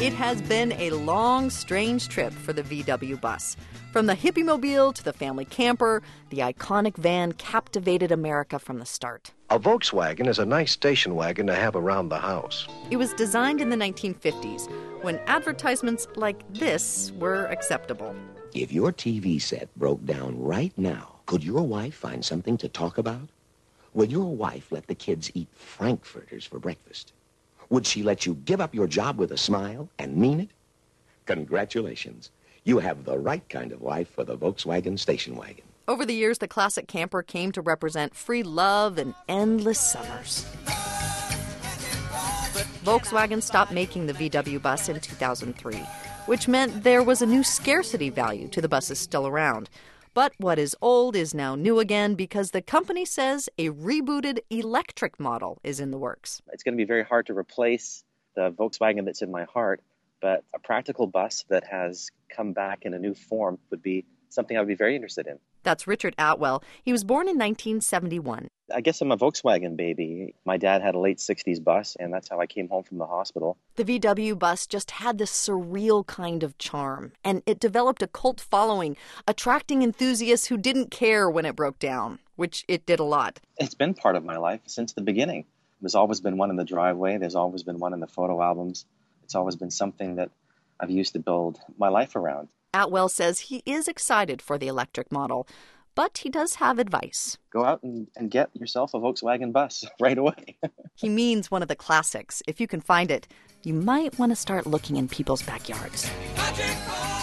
It has been a long, strange trip for the VW bus. From the hippie-mobile to the family camper, the iconic van captivated America from the start. A Volkswagen is a nice station wagon to have around the house. It was designed in the 1950s, when advertisements like this were acceptable. If your TV set broke down right now, could your wife find something to talk about? Would your wife let the kids eat frankfurters for breakfast? Would she let you give up your job with a smile and mean it? Congratulations. You have the right kind of wife for the Volkswagen station wagon. Over the years, the classic camper came to represent free love and endless summers. Volkswagen stopped making the VW bus in 2003, which meant there was a new scarcity value to the buses still around. But what is old is now new again because the company says a rebooted electric model is in the works. It's going to be very hard to replace the Volkswagen that's in my heart, but a practical bus that has come back in a new form would be something I would be very interested in. That's Richard Atwell. He was born in 1971. I guess I'm a Volkswagen baby. My dad had a late 60s bus, and that's how I came home from the hospital. The VW bus just had this surreal kind of charm, and it developed a cult following, attracting enthusiasts who didn't care when it broke down, which it did a lot. It's been part of my life since the beginning. There's always been one in the driveway. There's always been one in the photo albums. It's always been something that I've used to build my life around. Atwell says he is excited for the electric model, but he does have advice. Go out and get yourself a Volkswagen bus right away. He means one of the classics. If you can find it, you might want to start looking in people's backyards.